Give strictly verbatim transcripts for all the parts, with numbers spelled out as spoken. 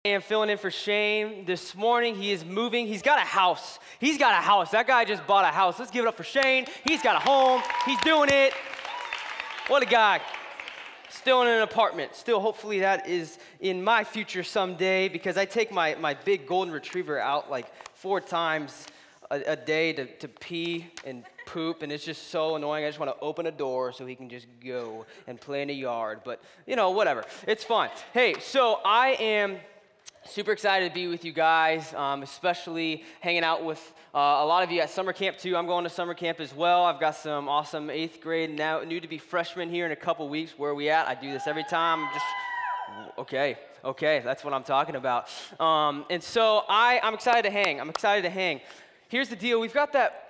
I am filling in for Shane this morning. He is moving. He's got a house. He's got a house. That guy just bought a house. Let's give it up for Shane. He's got a home. He's doing it. What a guy. Still in an apartment. Still, hopefully that is in my future someday, because I take my, my big golden retriever out like four times a, a day to, to pee and poop, and it's just so annoying. I just want to open a door so he can just go and play in the yard. But, you know, whatever. It's fine. Hey, so I am super excited to be with you guys, um, especially hanging out with uh, a lot of you at summer camp too. I'm going to summer camp as well. I've got some awesome eighth grade, now new to be freshmen here in a couple weeks. Where are we at? I do this every time. Just okay, okay, that's what I'm talking about. Um, and so I, I'm excited to hang. I'm excited to hang. Here's the deal. We've got that.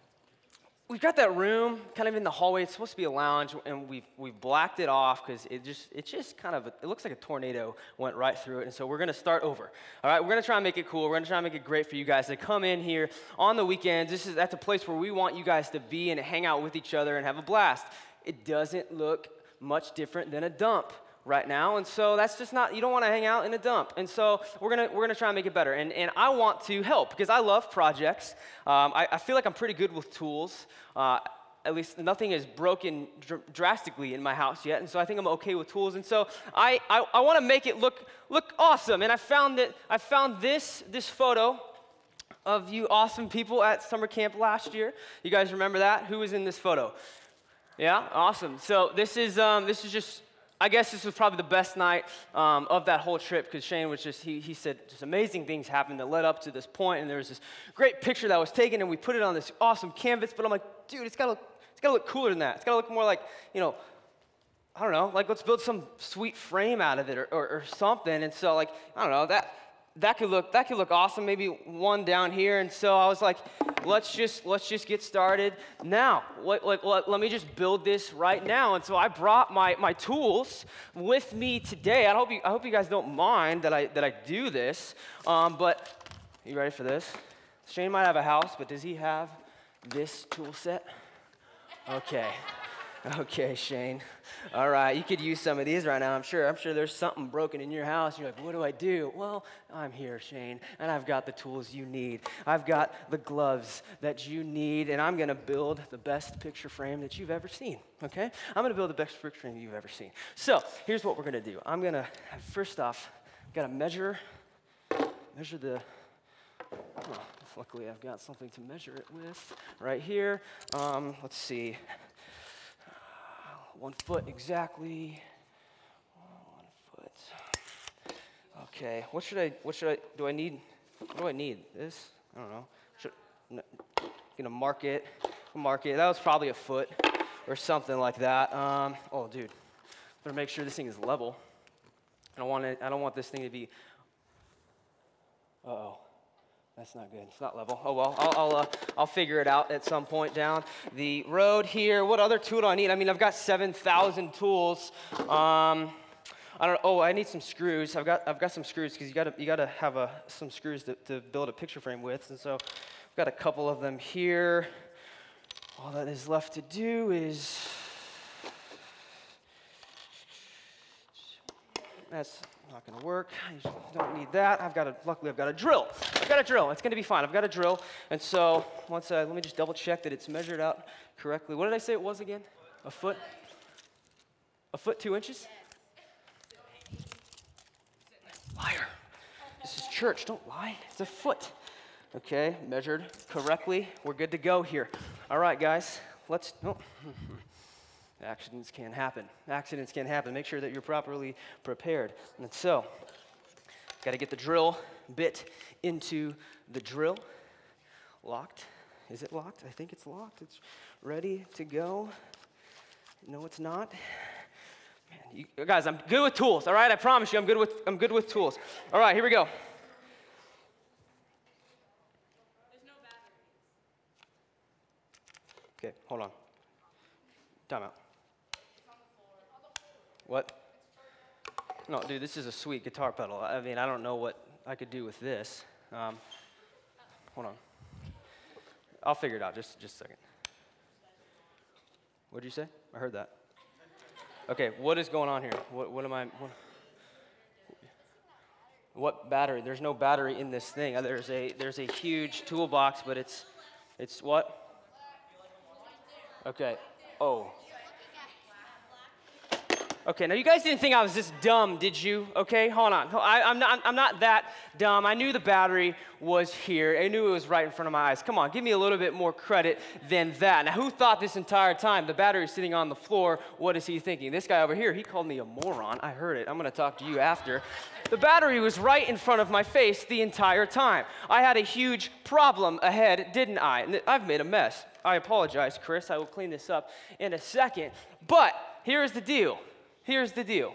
We've got that room kind of in the hallway. It's supposed to be a lounge, and we've we've blacked it off because it just it's just kind of a, it looks like a tornado went right through it. And so we're gonna start over. All right, we're gonna try and make it cool. We're gonna try and make it great for you guys to come in here on the weekends. This is that's a place where we want you guys to be and hang out with each other and have a blast. It doesn't look much different than a dump right now, and so that's just not, you don't want to hang out in a dump. And so we're gonna we're gonna try and make it better. And and I want to help because I love projects. Um, I, I feel like I'm pretty good with tools. Uh, at least nothing is broken dr- drastically in my house yet, and so I think I'm okay with tools. And so I I, I want to make it look look awesome. And I found that I found this this photo of you awesome people at summer camp last year. You guys remember that? Who was in this photo? Yeah, awesome. So this is um, this is just. I guess this was probably the best night um, of that whole trip, because Shane was just, he, he said just amazing things happened that led up to this point, and there was this great picture that was taken, and we put it on this awesome canvas, but I'm like, dude, it's gotta look, it's gotta look cooler than that. It's gotta look more like, you know, I don't know, like let's build some sweet frame out of it or, or, or something. And so like, I don't know, that that could look that could look awesome, maybe one down here. And so I was like, let's just let's just get started now. Let, let, let, let me just build this right now. And so I brought my my tools with me today. I hope you I hope you guys don't mind that I that I do this. Um, but you ready for this? Shane might have a house, but does he have this tool set? Okay. Okay, Shane. All right, you could use some of these right now, I'm sure. I'm sure there's something broken in your house. You're like, what do I do? Well, I'm here, Shane, and I've got the tools you need. I've got the gloves that you need, and I'm going to build the best picture frame that you've ever seen, okay? I'm going to build the best picture frame you've ever seen. So here's what we're going to do. I'm going to, first off, got to measure, measure the, oh, luckily I've got something to measure it with right here. Um, let's see. One foot exactly. One foot. Okay. What should I? What should I? Do I need? What do I need? This? I don't know. Should no, gonna mark it. Mark it. That was probably a foot or something like that. Um, oh, dude. Better make sure this thing is level. I don't want it. I don't want this thing to be. Uh oh. That's not good. It's not level. Oh, well, I'll I'll, uh, I'll figure it out at some point down the road here. What other tool do I need? I mean, I've got seven thousand tools. Um, I don't. Oh, I need some screws. I've got I've got some screws because you got to you got to have a, some screws to, to build a picture frame with, and so I've got a couple of them here. All that is left to do is that's not going to work. I don't need that. I've got a, luckily I've got a drill. I've got a drill. It's going to be fine. I've got a drill. And so once I, let me just double check that it's measured out correctly. What did I say it was again? A foot? A foot, two inches? Liar. This is church. Don't lie. It's a foot. Okay, measured correctly. We're good to go here. All right, guys. Let's, oh. Accidents can happen. Accidents can happen. Make sure that you're properly prepared. And so, got to get the drill bit into the drill. Locked. Is it locked? I think it's locked. It's ready to go. No, it's not. Man, you, guys, I'm good with tools. All right, I promise you, I'm good with I'm good with tools. All right, here we go. There's no batteries. Okay, hold on. Time out. What? No, dude, this is a sweet guitar pedal. I mean, I don't know what I could do with this. Um, hold on. I'll figure it out. Just, just a second. What did you say? I heard that. Okay, what is going on here? What, what am I? What, What battery? There's no battery in this thing. There's a there's a huge toolbox, but it's it's what? Okay. Oh. Okay, now you guys didn't think I was this dumb, did you? Okay, hold on. I, I'm not I'm not that dumb. I knew the battery was here. I knew it was right in front of my eyes. Come on, give me a little bit more credit than that. Now, who thought this entire time the battery's sitting on the floor? What is he thinking? This guy over here, he called me a moron. I heard it. I'm going to talk to you after. The battery was right in front of my face the entire time. I had a huge problem ahead, didn't I? And I've made a mess. I apologize, Chris. I will clean this up in a second. But here's the deal. Here's the deal.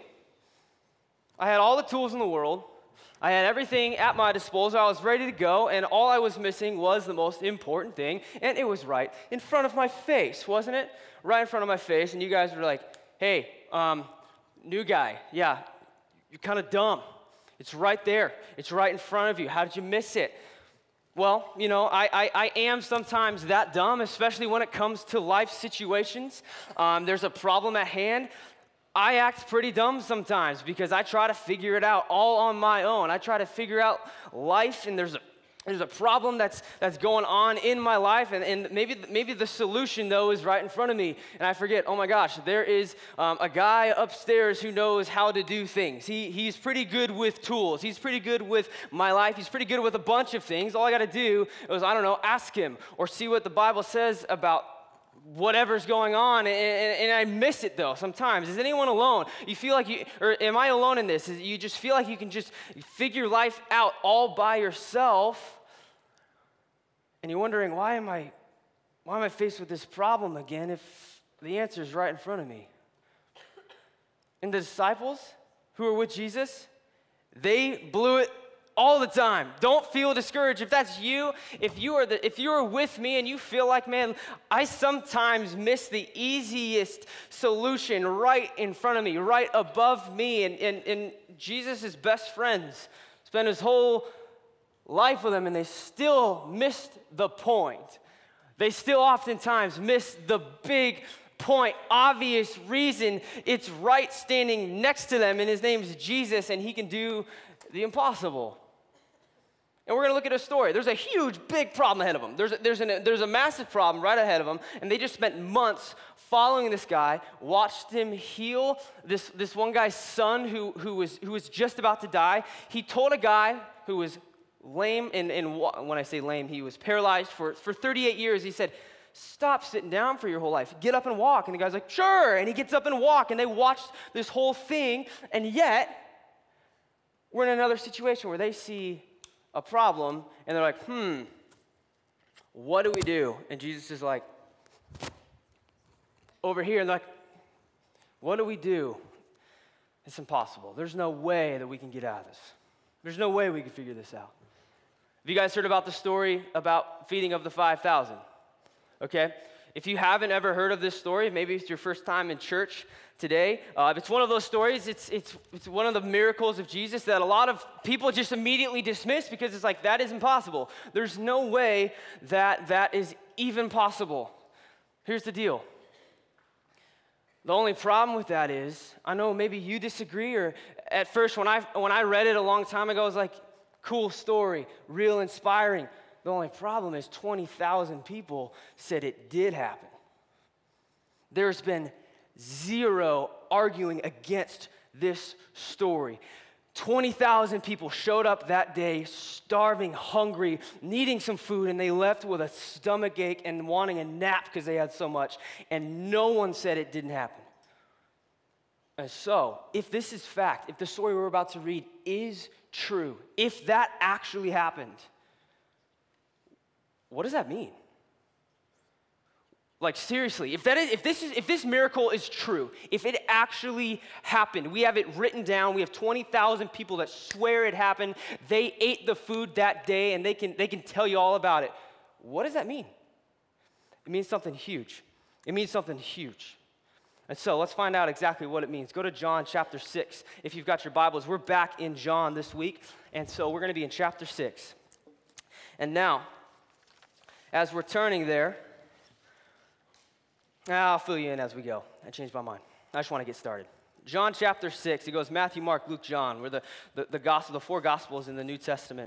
I had all the tools in the world. I had everything at my disposal. I was ready to go, and all I was missing was the most important thing, and it was right in front of my face, wasn't it? Right in front of my face, and you guys were like, hey, um, new guy, yeah, you're kind of dumb. It's right there. It's right in front of you. How did you miss it? Well, you know, I, I, I am sometimes that dumb, especially when it comes to life situations. Um, there's a problem at hand. I act pretty dumb sometimes because I try to figure it out all on my own. I try to figure out life, and there's a there's a problem that's that's going on in my life, and, and maybe maybe the solution though is right in front of me, and I forget. Oh my gosh, there is um, a guy upstairs who knows how to do things. He he's pretty good with tools. He's pretty good with my life. He's pretty good with a bunch of things. All I got to do is I don't know, ask him or see what the Bible says about whatever's going on, and, and, and I miss it though sometimes. Is anyone alone? You feel like you, or am I alone in this? Is you just feel like you can just figure life out all by yourself, and you're wondering, why am I, why am I faced with this problem again if the answer is right in front of me? And the disciples who were with Jesus, they blew it all the time. Don't feel discouraged. If that's you, if you are the, if you are with me and you feel like, man, I sometimes miss the easiest solution right in front of me, right above me, and, and, and Jesus' best friends spent his whole life with him, and they still missed the point. They still oftentimes miss the big point, obvious reason. It's right standing next to them, and his name is Jesus, and he can do the impossible. And we're going to look at a story. There's a huge, big problem ahead of them. There's a, there's, an, there's a massive problem right ahead of them, and they just spent months following this guy, watched him heal this, this one guy's son who, who, was, who was just about to die. He told a guy who was lame, and, and when I say lame, he was paralyzed for, for thirty-eight years. He said, stop sitting down for your whole life. Get up and walk. And the guy's like, sure. And he gets up and walk, and they watched this whole thing, and yet we're in another situation where they see a problem, and they're like, hmm, what do we do? And Jesus is like, over here, and they're like, what do we do? It's impossible. There's no way that we can get out of this. There's no way we can figure this out. Have you guys heard about the story about feeding of the five thousand? Okay? If you haven't ever heard of this story, maybe it's your first time in church today. Uh, it's one of those stories, it's, it's, it's one of the miracles of Jesus that a lot of people just immediately dismiss because it's like, that is impossible. There's no way that that is even possible. Here's the deal. The only problem with that is, I know maybe you disagree, or at first when I, when I read it a long time ago, I was like, cool story, real inspiring. The only problem is twenty thousand people said it did happen. There's been zero arguing against this story. twenty thousand people showed up that day, starving, hungry, needing some food, and they left with a stomach ache and wanting a nap because they had so much, and no one said it didn't happen. And so, if this is fact, if the story we're about to read is true, if that actually happened, what does that mean? Like, seriously, if that is, if this is, if this miracle is true, if it actually happened, we have it written down. We have twenty thousand people that swear it happened. They ate the food that day, and they can they can tell you all about it. What does that mean? It means something huge. It means something huge. And so let's find out exactly what it means. Go to John chapter six. If you've got your Bibles, we're back in John this week, and so we're going to be in chapter six. And now, as we're turning there, I'll fill you in as we go. I changed my mind. I just want to get started. John chapter six, it goes Matthew, Mark, Luke, John. We're the, the, the gospel, the four gospels in the New Testament.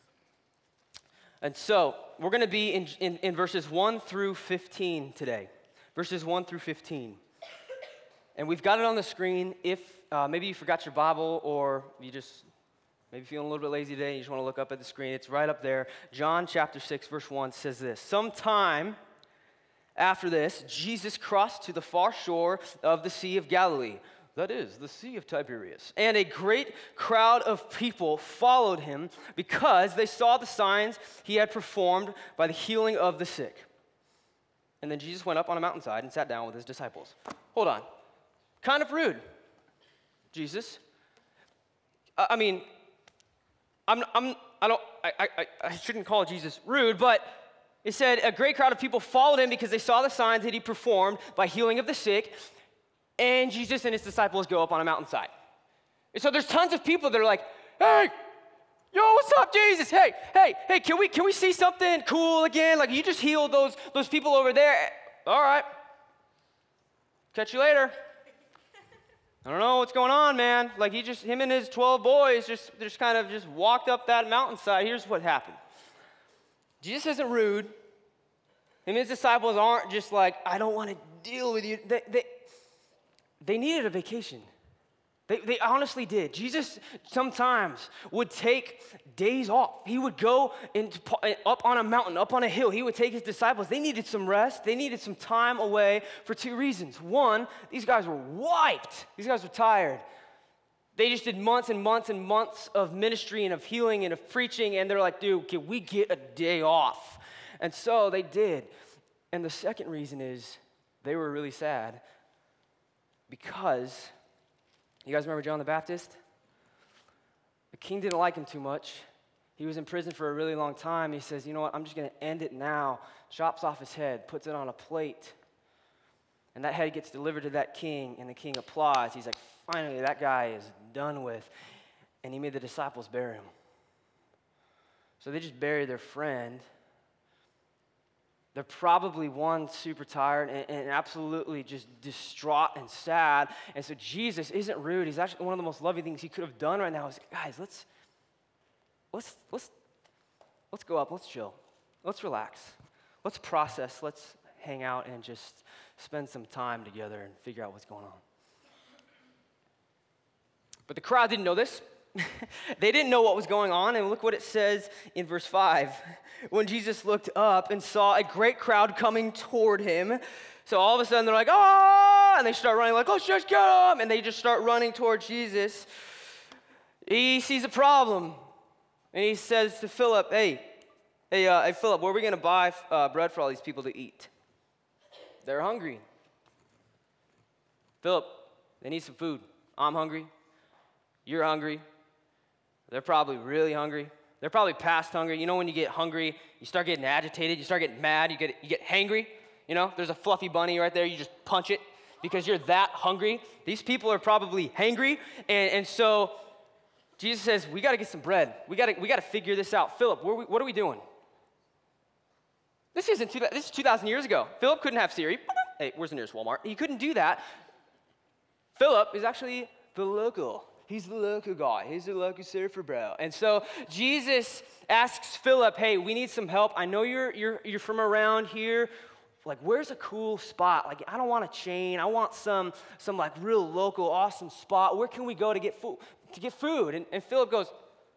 And so we're going to be in, in, in verses one through fifteen today. Verses one through fifteen. And we've got it on the screen. If uh, maybe you forgot your Bible or you just maybe feeling a little bit lazy today and you just want to look up at the screen, it's right up there. John chapter six, verse one says this. Sometime after this, Jesus crossed to the far shore of the Sea of Galilee. That is, the Sea of Tiberias. And a great crowd of people followed him because they saw the signs he had performed by the healing of the sick. And then Jesus went up on a mountainside and sat down with his disciples. Hold on. Kind of rude, Jesus. I mean, I'm, I'm, I don't, I, I, I shouldn't call Jesus rude, but it said a great crowd of people followed him because they saw the signs that he performed by healing of the sick. And Jesus and his disciples go up on a mountainside. And so there's tons of people that are like, hey, yo, what's up, Jesus? Hey, hey, hey, can we can we see something cool again? Like, you just healed those, those people over there. All right. Catch you later. I don't know what's going on, man. Like, he just, him and his twelve boys just, just kind of just walked up that mountainside. Here's what happened. Jesus isn't rude. Him and his disciples aren't just like, I don't want to deal with you. They, they, They needed a vacation. They, they honestly did. Jesus sometimes would take days off. He would go into, up on a mountain, up on a hill. He would take his disciples. They needed some rest. They needed some time away for two reasons. One, these guys were wiped. These guys were tired. They just did months and months and months of ministry and of healing and of preaching, and they're like, dude, can we get a day off? And so they did. And the second reason is they were really sad. Because, you guys remember John the Baptist? The king didn't like him too much. He was in prison for a really long time. He says, you know what, I'm just going to end it now. Chops off his head, puts it on a plate. And that head gets delivered to that king, and the king applauds. He's like, finally, that guy is done with. And he made the disciples bury him. So they just buried their friend. They're probably, one, super tired and, and absolutely just distraught and sad. And so Jesus isn't rude. He's actually one of the most loving things he could have done right now is, guys, let's, let's, let's, let's go up. Let's chill. Let's relax. Let's process. Let's hang out and just spend some time together and figure out what's going on. But the crowd didn't know this. They didn't know what was going on, and look what it says in verse five. When Jesus looked up and saw a great crowd coming toward him, so all of a sudden they're like, oh, and they start running like, let's just get him, and they just start running toward Jesus. He sees a problem, and he says to Philip, hey, hey, uh, hey Philip, where are we going to buy uh, bread for all these people to eat? They're hungry. Philip, they need some food. I'm hungry. You're hungry. They're probably really hungry. They're probably past hungry. You know when you get hungry, you start getting agitated, you start getting mad, you get you get hangry. You know, there's a fluffy bunny right there, you just punch it because you're that hungry. These people are probably hangry, and, and so Jesus says, we got to get some bread. We got to we got to figure this out. Philip, what are we, what are we doing? This isn't two, this is two thousand years ago. Philip couldn't have Siri. Hey, where's the nearest Walmart? He couldn't do that. Philip is actually the local. He's the local guy. He's the local surfer bro. And so Jesus asks Philip, hey, we need some help. I know you're you're you're from around here. Like, where's a cool spot? Like, I don't want a chain. I want some some like real local awesome spot. Where can we go to get food? To get food? And, and Philip goes,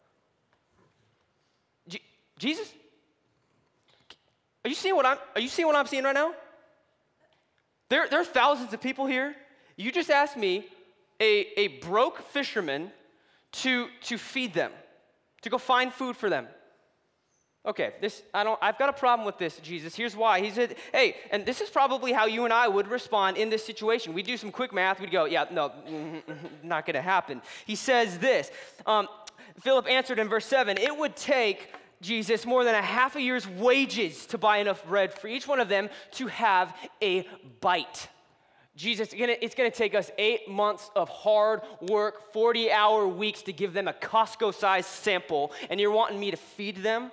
Jesus? Are you seeing what I'm are you seeing what I'm seeing right now? There, there are thousands of people here. You just asked me, A, a broke fisherman, to, to feed them, to go find food for them. Okay, this I don't. I've got a problem with this, Jesus. Here's why. He said, hey, and this is probably how you and I would respond in this situation. We'd do some quick math. We'd go, yeah, no, not going to happen. He says this. Um, Philip answered in verse seven, it would take Jesus more than a half a year's wages to buy enough bread for each one of them to have a bite. Jesus, it's going to take us eight months of hard work, forty-hour weeks to give them a Costco-sized sample, and you're wanting me to feed them?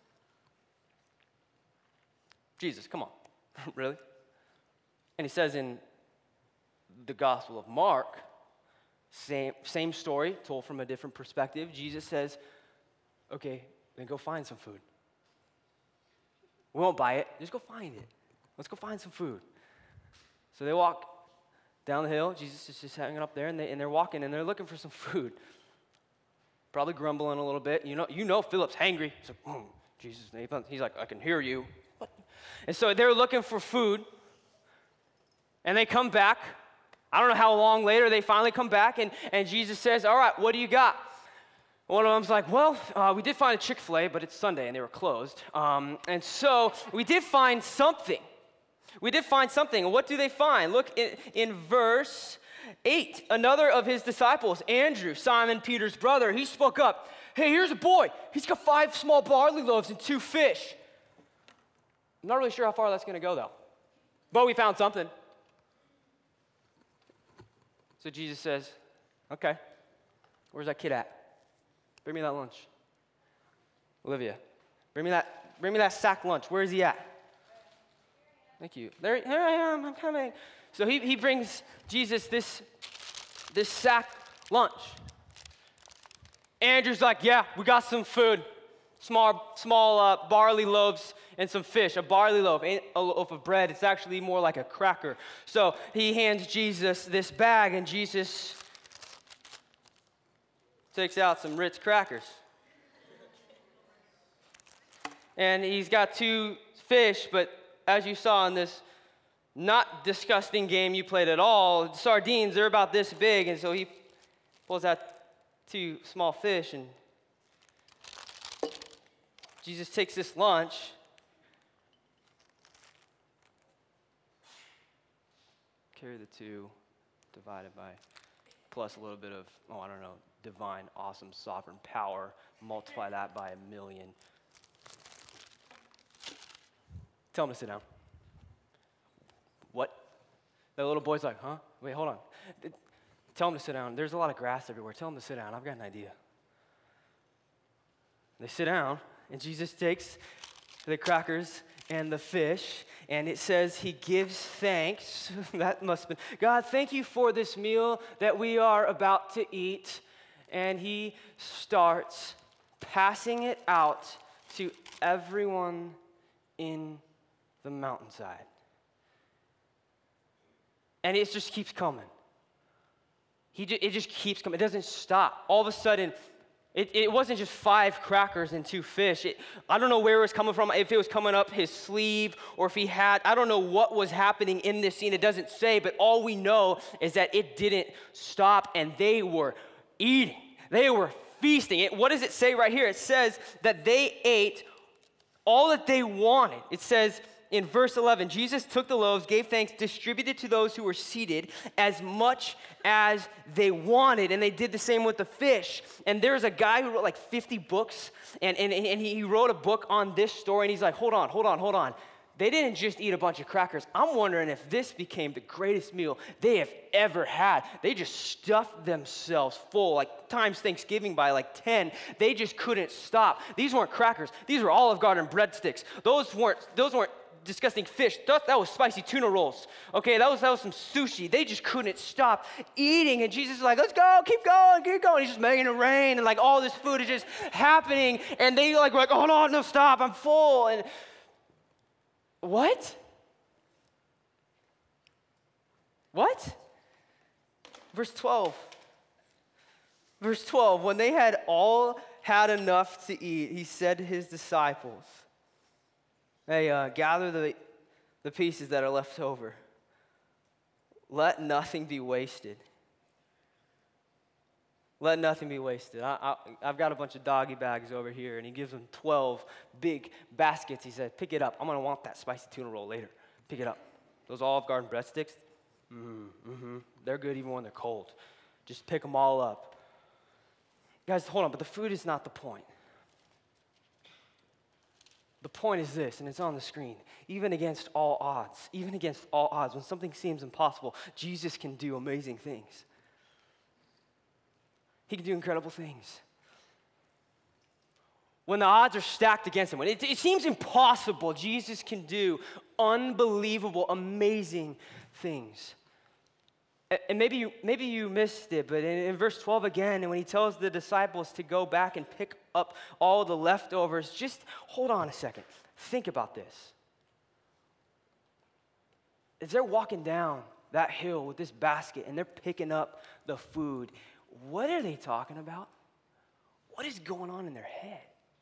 Jesus, come on. Really? And he says in the Gospel of Mark Same, same story, told from a different perspective. Jesus says, okay, then go find some food. We won't buy it, just go find it. Let's go find some food. So they walk down the hill. Jesus is just hanging up there, and, they, and they're walking, and they're looking for some food. Probably grumbling a little bit. You know, you know Philip's hangry. He's like, mm, Jesus, he's like, I can hear you. What? And so they're looking for food, and they come back. I don't know how long later they finally come back, and, and Jesus says, all right, what do you got? One of them's like, well, uh, we did find a Chick-fil-A, but it's Sunday, and they were closed. Um, and so we did find something. We did find something. What do they find? Look in, in verse eight. Another of his disciples, Andrew, Simon Peter's brother, he spoke up. Hey, here's a boy. He's got five small barley loaves and two fish. I'm not really sure how far that's going to go, though. But we found something. So Jesus says, okay, where's that kid at? Bring me that lunch. Olivia, bring me that, bring me that sack lunch. Where is he at? Thank you. There, here I am, I'm coming. So he, he brings Jesus this, this sack lunch. Andrew's like, yeah, we got some food. Small, small uh, barley loaves and some fish. A barley loaf ain't a loaf of bread. It's actually more like a cracker. So he hands Jesus this bag, and Jesus takes out some Ritz crackers. And he's got two fish, but as you saw in this not disgusting game you played at all, sardines, they're about this big, and so he pulls out two small fish, and Jesus takes this lunch, carry the two, divided by, plus a little bit of, oh, I don't know, divine, awesome, sovereign power, multiply that by a million. Tell him to sit down. What? The little boy's like, huh? Wait, hold on. Tell him to sit down. There's a lot of grass everywhere. Tell him to sit down. I've got an idea. They sit down, and Jesus takes the crackers and the fish, and it says he gives thanks. That must have been, God, thank you for this meal that we are about to eat. And he starts passing it out to everyone in the mountainside. And it just keeps coming. He just, it just keeps coming. It doesn't stop. All of a sudden, it, it wasn't just five crackers and two fish. It, I don't know where it was coming from, if it was coming up his sleeve or if he had, I don't know what was happening in this scene. It doesn't say, but all we know is that it didn't stop, and they were eating. They were feasting. It, what does it say right here? It says that they ate all that they wanted. It says in verse eleven, Jesus took the loaves, gave thanks, distributed to those who were seated as much as they wanted. And they did the same with the fish. And there's a guy who wrote like fifty books, and, and, and he wrote a book on this story, and he's like, hold on, hold on, hold on. They didn't just eat a bunch of crackers. I'm wondering if this became the greatest meal they have ever had. They just stuffed themselves full, like times Thanksgiving by like ten. They just couldn't stop. These weren't crackers. These were Olive Garden breadsticks. Those weren't, those weren't disgusting fish. That, that was spicy tuna rolls. Okay, that was, that was some sushi. They just couldn't stop eating. And Jesus is like, let's go, keep going, keep going. He's just making it rain, and like all this food is just happening. And they like were like, oh no, no, stop, I'm full. And What? What? Verse twelve. Verse twelve, when they had all had enough to eat, he said to his disciples, hey, uh, gather the, the pieces that are left over. Let nothing be wasted. Let nothing be wasted. I, I, I've got a bunch of doggy bags over here, and he gives them twelve big baskets. He said, pick it up. I'm going to want that spicy tuna roll later. Pick it up. Those Olive Garden breadsticks, mm, mm-hmm, they're good even when they're cold. Just pick them all up. Guys, hold on, but the food is not the point. The point is this, and it's on the screen. Even against all odds, even against all odds, when something seems impossible, Jesus can do amazing things. He can do incredible things. When the odds are stacked against him, when it, it seems impossible, Jesus can do unbelievable, amazing things. A- And maybe you, maybe you missed it, but in, in verse twelve again, and when he tells the disciples to go back and pick up all the leftovers, just hold on a second. Think about this. As they're walking down that hill with this basket and they're picking up the food, what are they talking about? What is going on in their head?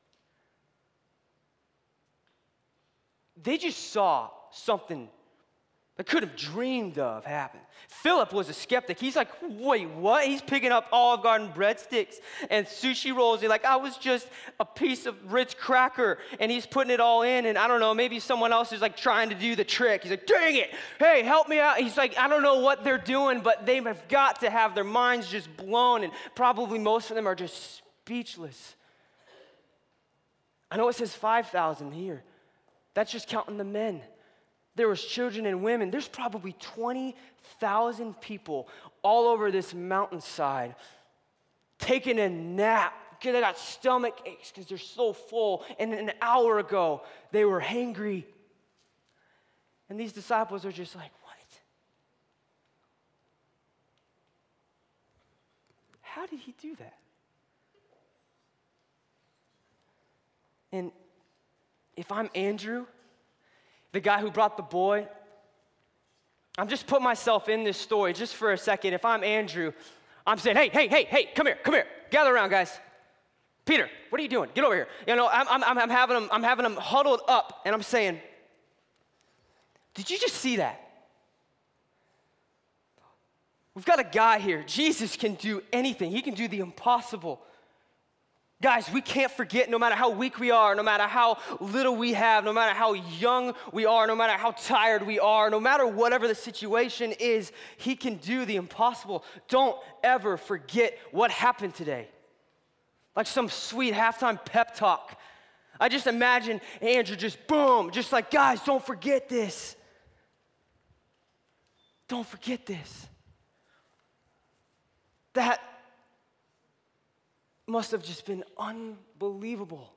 They just saw something they could have dreamed of happen. Philip was a skeptic. He's like, wait, what? He's picking up Olive Garden breadsticks and sushi rolls. He's like, I was just a piece of Ritz cracker. And he's putting it all in. And I don't know, maybe someone else is like trying to do the trick. He's like, dang it. Hey, help me out. He's like, I don't know what they're doing, but they have got to have their minds just blown. And probably most of them are just speechless. I know it says five thousand here. That's just counting the men. There was children and women. There's probably twenty thousand people all over this mountainside taking a nap because they got stomach aches because they're so full. And an hour ago, they were hangry. And these disciples are just like, what? How did he do that? And if I'm Andrew, the guy who brought the boy, I'm just putting myself in this story just for a second. If I'm Andrew, I'm saying, hey, hey, hey, hey, come here, come here. Gather around, guys. Peter, what are you doing? Get over here. You know, I'm, I'm, I'm, having them, I'm having them huddled up, and I'm saying, did you just see that? We've got a guy here. Jesus can do anything. He can do the impossible. Guys, we can't forget, no matter how weak we are, no matter how little we have, no matter how young we are, no matter how tired we are, no matter whatever the situation is, he can do the impossible. Don't ever forget what happened today. Like some sweet halftime pep talk. I just imagine Andrew just boom, just like, guys, don't forget this. Don't forget this. That must have just been unbelievable.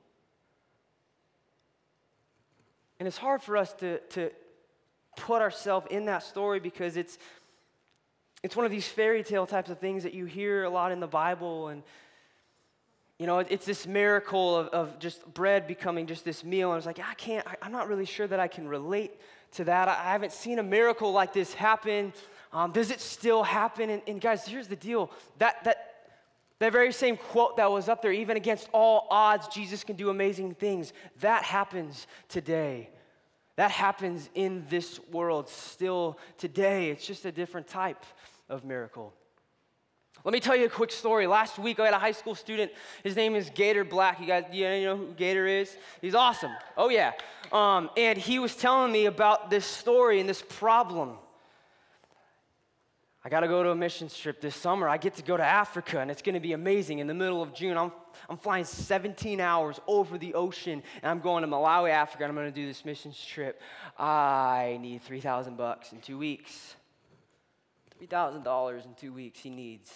And it's hard for us to, to put ourselves in that story because it's, it's one of these fairy tale types of things that you hear a lot in the Bible. And, you know, it's this miracle of, of just bread becoming just this meal. And I was like, I can't, I, I'm not really sure that I can relate to that. I, I haven't seen a miracle like this happen. Um, does it still happen? And, and guys, here's the deal. That, that, That very same quote that was up there, even against all odds, Jesus can do amazing things. That happens today. That happens in this world still today. It's just a different type of miracle. Let me tell you a quick story. Last week, I had a high school student. His name is Gator Black. You guys, you know who Gator is? He's awesome. Oh, yeah. Um, and he was telling me about this story and this problem. I got to go to a missions trip this summer. I get to go to Africa, and it's going to be amazing. In the middle of June, I'm, I'm flying seventeen hours over the ocean, and I'm going to Malawi, Africa, and I'm going to do this missions trip. I need three thousand bucks in two weeks. three thousand dollars in two weeks he needs.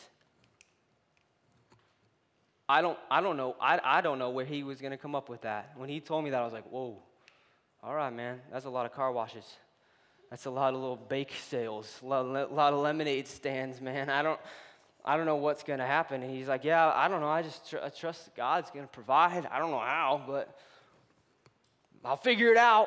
I don't, I don't know. I, I don't know where he was going to come up with that. When he told me that, I was like, whoa. All right, man. That's a lot of car washes. That's a lot of little bake sales, a lot, a lot of lemonade stands, man. I don't, I don't know what's going to happen. And he's like, yeah, I don't know. I just tr- I trust God's going to provide. I don't know how, but I'll figure it out.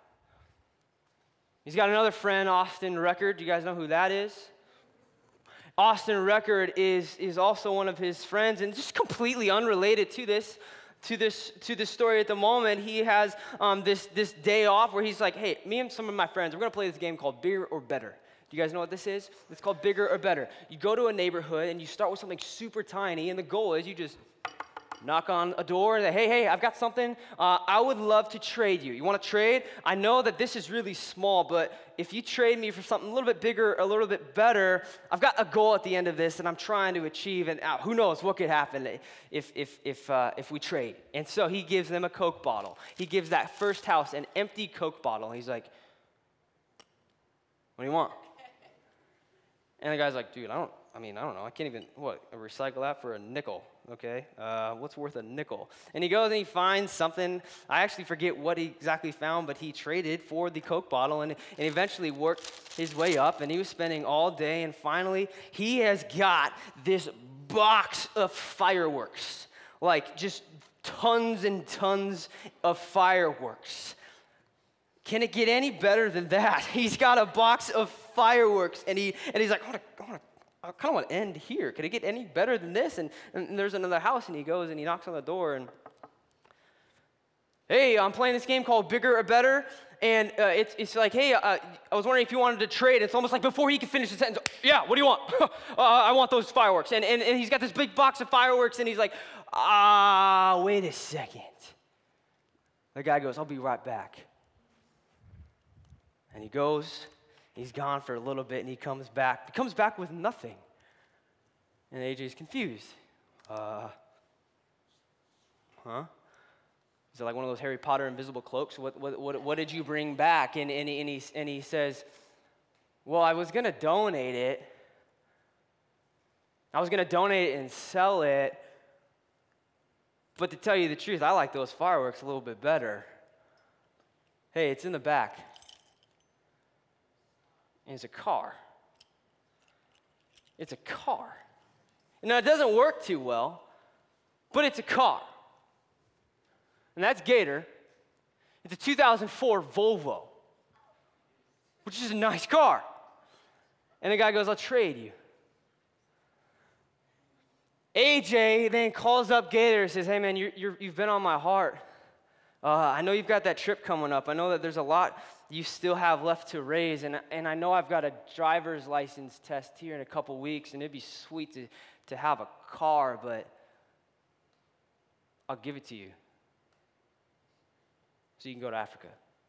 He's got another friend, Austin Record. Do you guys know who that is? Austin Record is, is also one of his friends, and just completely unrelated to this. To this to this story at the moment, he has um, this this day off where he's like, hey, me and some of my friends, we're going to play this game called Bigger or Better. Do you guys know what this is? It's called Bigger or Better. You go to a neighborhood and you start with something super tiny, and the goal is you just knock on a door and say, hey, hey, I've got something. Uh, I would love to trade you. You want to trade? I know that this is really small, but if you trade me for something a little bit bigger, a little bit better, I've got a goal at the end of this that I'm trying to achieve, and uh, who knows what could happen if if if uh, if we trade. And so he gives them a Coke bottle. He gives that first house an empty Coke bottle. He's like, what do you want? And the guy's like, dude, I don't I mean, I don't know. I can't even, what, recycle that for a nickel, okay? Uh, what's worth a nickel? And he goes and he finds something. I actually forget what he exactly found, but he traded for the Coke bottle and, and eventually worked his way up. And he was spending all day. And finally, he has got this box of fireworks, like just tons and tons of fireworks. Can it get any better than that? He's got a box of fireworks, and he and he's like, I, wanna, I, wanna, I kind of want to end here. Could it get any better than this? And, and there's another house, and he goes and he knocks on the door, and hey, I'm playing this game called Bigger or Better, and uh, it's it's like, hey, uh, I was wondering if you wanted to trade. It's almost like before he can finish the sentence, yeah, what do you want? uh, I want those fireworks, and, and and he's got this big box of fireworks, and he's like, ah, wait a second. The guy goes, I'll be right back. And he goes, he's gone for a little bit, and he comes back. He comes back with nothing. And A J's confused. Uh, huh? Is it like one of those Harry Potter invisible cloaks? What what what, what did you bring back? And, and, and, he, and he says, well, I was going to donate it. I was going to donate it and sell it. But to tell you the truth, I like those fireworks a little bit better. Hey, it's in the back. And it's a car. It's a car. Now, it doesn't work too well, but it's a car. And that's Gator. It's a two thousand four Volvo, which is a nice car. And the guy goes, I'll trade you. A J then calls up Gator and says, hey, man, you're, you're, you've been on my heart. Uh, I know you've got that trip coming up. I know that there's a lot you still have left to raise, and, and I know I've got a driver's license test here in a couple weeks, and it'd be sweet to, to have a car, but I'll give it to you so you can go to Africa.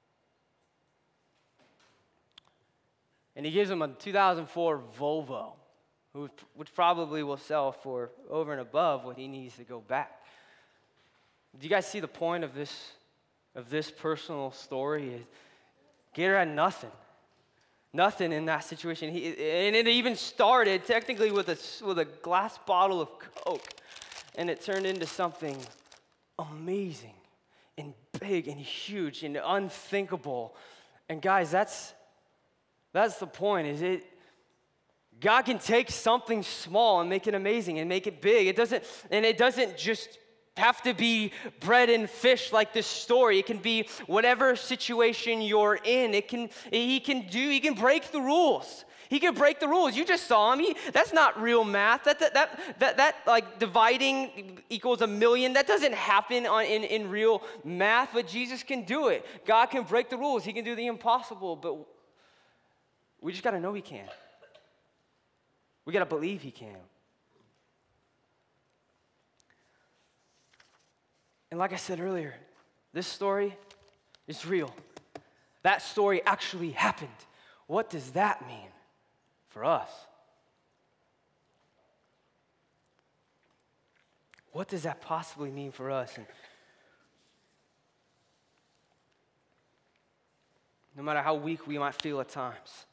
And he gives him a two thousand four Volvo, which probably will sell for over and above what he needs to go back. Do you guys see the point of this, of this personal story? Gator had nothing. Nothing in that situation. He, and it even started technically with a, with a glass bottle of Coke. And it turned into something amazing and big and huge and unthinkable. And guys, that's, that's the point, is it, God can take something small and make it amazing and make it big. It doesn't, and it doesn't just have to be bread and fish like this story. It can be whatever situation you're in. It can, he can do, he can break the rules. He can break the rules. You just saw him. He, that's not real math. That, that, that, that, that like dividing equals a million, that doesn't happen on, in, in real math, but Jesus can do it. God can break the rules. He can do the impossible, but we just got to know he can. We got to believe he can. And like I said earlier, this story is real. That story actually happened. What does that mean for us? What does that possibly mean for us? And no matter how weak we might feel at times,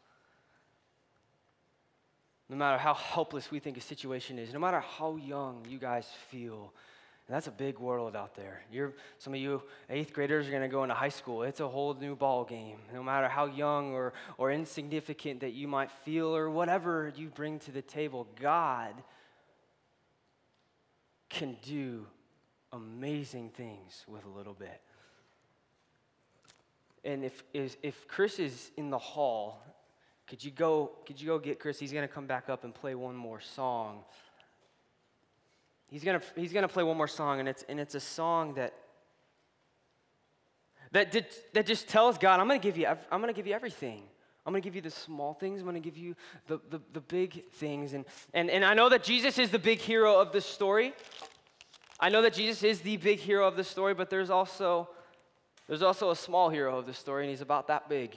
no matter how helpless we think a situation is, no matter how young you guys feel, and that's a big world out there. You're, some of you eighth graders are going to go into high school. It's a whole new ball game. No matter how young or, or insignificant that you might feel or whatever you bring to the table, God can do amazing things with a little bit. And if if, if Chris is in the hall, could you go? Could you go get Chris? He's going to come back up and play one more song. He's gonna he's gonna play one more song, and it's and it's a song that that did, that just tells God, I'm gonna give you I'm gonna give you everything. I'm gonna give you the small things. I'm gonna give you the the, the big things. And, and and I know that Jesus is the big hero of this story. I know that Jesus is the big hero of this story, but there's also there's also a small hero of this story, and he's about that big.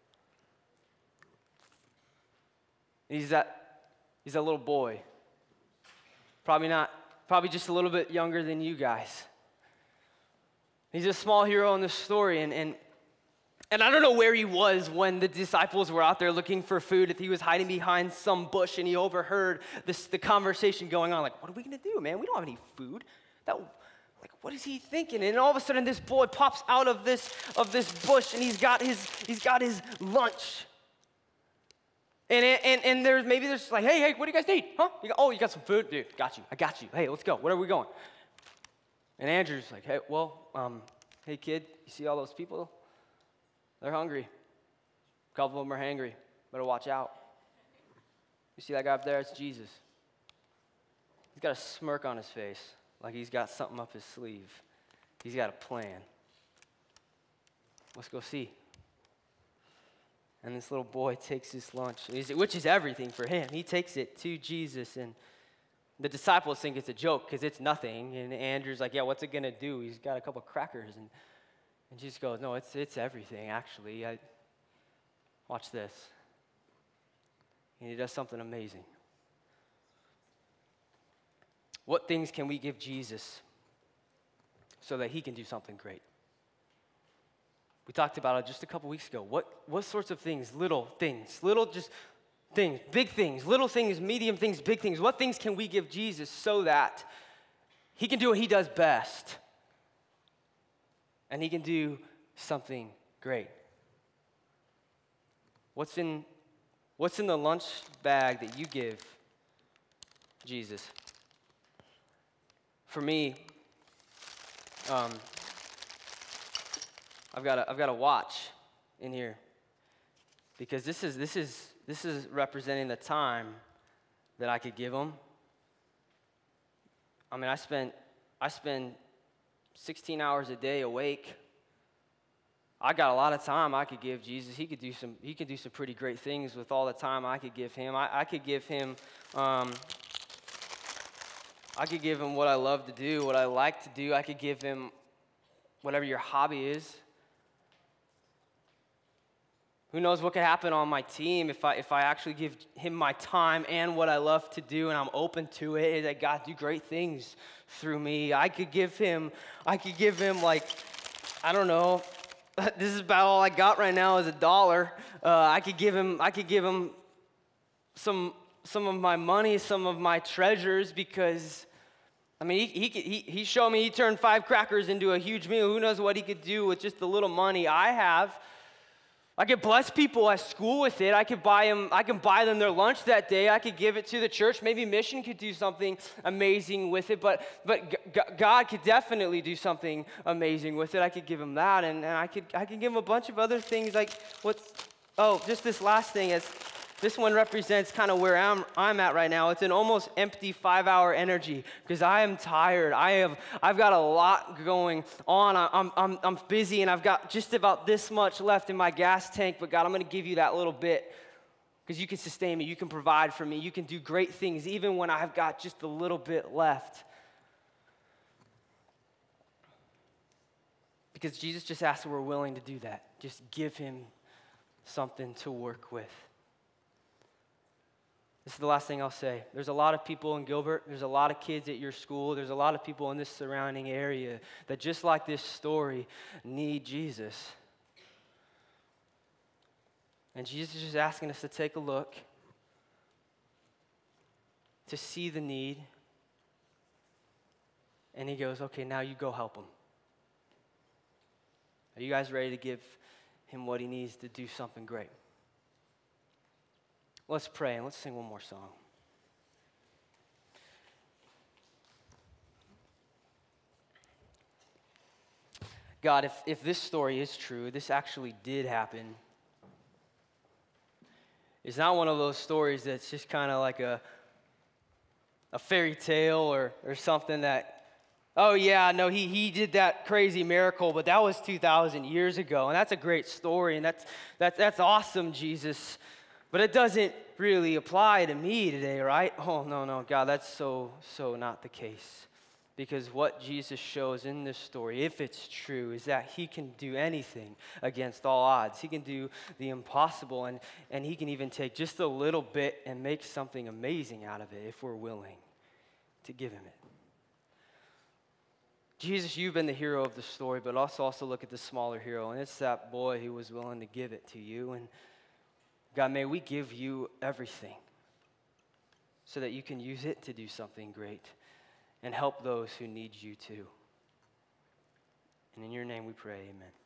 And he's that he's that little boy. Probably not. Probably just a little bit younger than you guys. He's a small hero in this story, and, and And I don't know where he was when the disciples were out there looking for food, if he was hiding behind some bush and he overheard this, the conversation going on, like, what are we gonna do, man? We don't have any food. That, like, what is he thinking? And all of a sudden this boy pops out of this, of this bush and he's got his, he's got his lunch. And, and, and there's, maybe there's like, hey, hey, what do you guys need? Huh? You got, oh, you got some food? Dude, got you, I got you. Hey, let's go, where are we going? And Andrew's like, hey, well, um, hey kid, you see all those people? They're hungry. A couple of them are hangry. Better watch out. You see that guy up there? It's Jesus. He's got a smirk on his face, like he's got something up his sleeve. He's got a plan. Let's go see. And this little boy takes his lunch, which is everything for him. He takes it to Jesus, and the disciples think it's a joke because it's nothing. And Andrew's like, yeah, what's it going to do? He's got a couple crackers. And And Jesus goes, no, it's it's everything, actually. I, watch this. And he does something amazing. What things can we give Jesus so that he can do something great? We talked about it just a couple weeks ago. What, what sorts of things, little things, little just things, big things, little things, medium things, big things. What things can we give Jesus so that he can do what he does best? And he can do something great. What's in, what's in the lunch bag that you give Jesus? For me, um, I've got a, I've got a watch in here because this is this is this is representing the time that I could give him. I mean, I spent I spend sixteen hours a day awake. I got a lot of time I could give Jesus. He could do some, he could do some pretty great things with all the time I could give him. I, I could give him, um, I could give him what I love to do, what I like to do. I could give him whatever your hobby is. Who knows what could happen on my team if I if I actually give him my time and what I love to do and I'm open to it, that God do great things through me. I could give him, I could give him like, I don't know, this is about all I got right now is a dollar. Uh, I could give him, I could give him some some of my money, some of my treasures because, I mean, he, he, he, he showed me he turned five crackers into a huge meal. Who knows what he could do with just the little money I have. I could bless people at school with it. I could buy them, I can buy them their lunch that day. I could give it to the church. Maybe Mission could do something amazing with it, but but G- God could definitely do something amazing with it. I could give him that, and, and I could I could give him a bunch of other things like what's, oh, just this last thing is, this one represents kind of where I'm, I'm at right now. It's an almost empty five-hour energy because I am tired. I have, I've got a lot going on. I, I'm, I'm, I'm busy, and I've got just about this much left in my gas tank. But God, I'm going to give you that little bit because you can sustain me. You can provide for me. You can do great things even when I've got just a little bit left. Because Jesus just asked if we're willing to do that. Just give him something to work with. This is the last thing I'll say. There's a lot of people in Gilbert. There's a lot of kids at your school. There's a lot of people in this surrounding area that, just like this story, need Jesus. And Jesus is just asking us to take a look, to see the need. And he goes, okay, now you go help him. Are you guys ready to give him what he needs to do something great? Let's pray and let's sing one more song. God, if, if this story is true, this actually did happen. It's not one of those stories that's just kind of like a, a fairy tale or, or something that, oh yeah, no, he, he did that crazy miracle, but that was two thousand years ago, and that's a great story, and that's, that's, that's awesome, Jesus. But it doesn't really apply to me today, right? Oh, no, no, God, that's so, so not the case. Because what Jesus shows in this story, if it's true, is that he can do anything against all odds. He can do the impossible, and, and he can even take just a little bit and make something amazing out of it if we're willing to give him it. Jesus, you've been the hero of the story, but let's also look at the smaller hero, and it's that boy who was willing to give it to you. And God, may we give you everything so that you can use it to do something great and help those who need you too. And in your name we pray, amen.